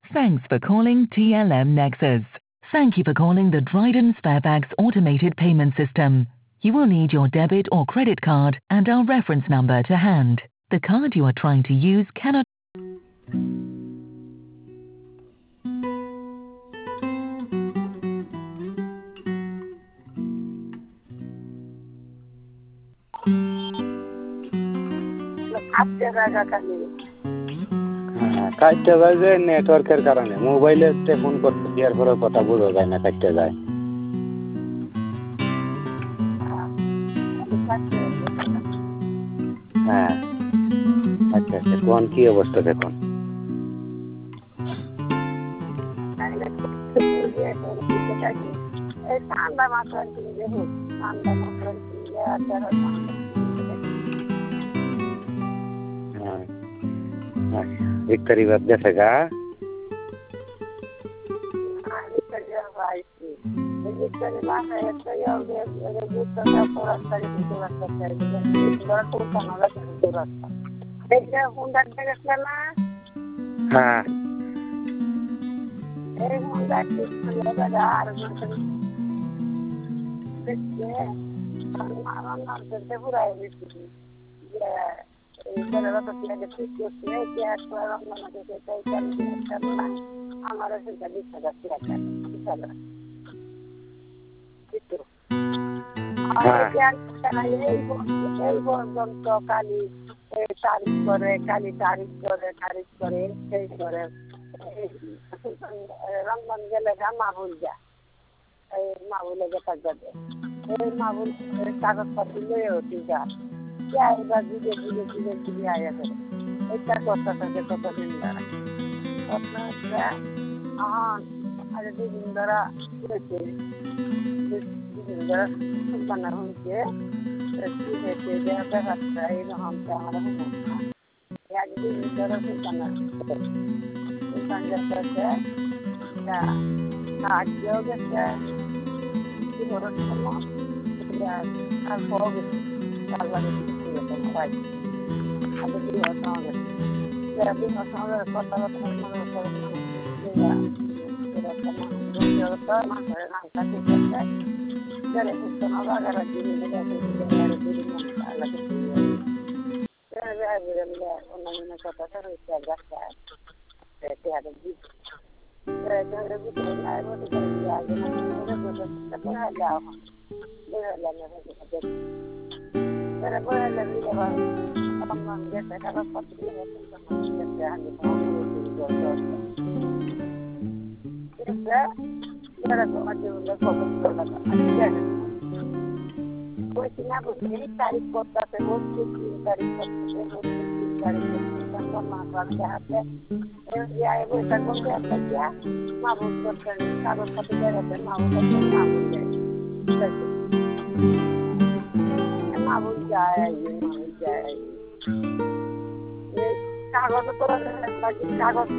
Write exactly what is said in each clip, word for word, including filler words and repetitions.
Thanks for calling T L M Nexus. Thank you for calling the Dryden Sparebags automated payment system. You will need your debit or credit card and our reference number to hand. The card you are trying to use cannot... হ্যাঁ কাটতে যায় যে নেটওয়ার্কের কারণে মোবাইলে phone করতে দেওয়ার পরে কথা বোঝা যায় না কাটতে যায় হ্যাঁ আচ্ছা আচ্ছা কোন কি অবস্থা দেখুন ঠান্ডা মাত্রা ঠান্ডা মাত্রা एक तारीख बाद जैसे का हाँ কালি তারিখ করে কালি তারিখ করে তারিখ করে সেই করে রমজান গেলে মা ভুল যায় এই মা ভুলে যেতে যাবে এই মা ভুল কাগজপত্র লয়ে হতে যায় এবার ধীরে ধীরে ধীরে ধীরে আয়া করে এটা করতে থাকে কতদিন ধরা আরে দুদিন ধরা হয়েছে দুদিন ধরা বানা হয়েছে কি হয়েছে ব্যাপারটা এইরকম আমার একদিন ধরা বানা সুলতান গেছে আজকেও গেছে কি বড় সময় আর পাওয়া গেছে আল্লাহ ভাই আগে কি হতো আমাদের একদিন আমাদের কথা কথা মনে করে তারিখ করতে বত্রিশ তিন তারিখ করতে বত্রিশ তিন তারিখ করতে মা বাবা হাতে বৈশাখ বন্ধু একটা দিয়া মা ভোট করতেন কাগজ পাতি বেরোতে মা ভোট মা ভোট যায় মা ভোট যায় মা ভোট যায় কাগজ কাগজ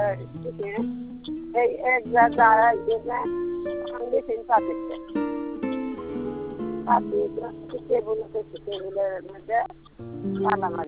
এই এক জায়গায় মেশিন পাতিছে পাতি টেবিলের মধ্যে তালা মারি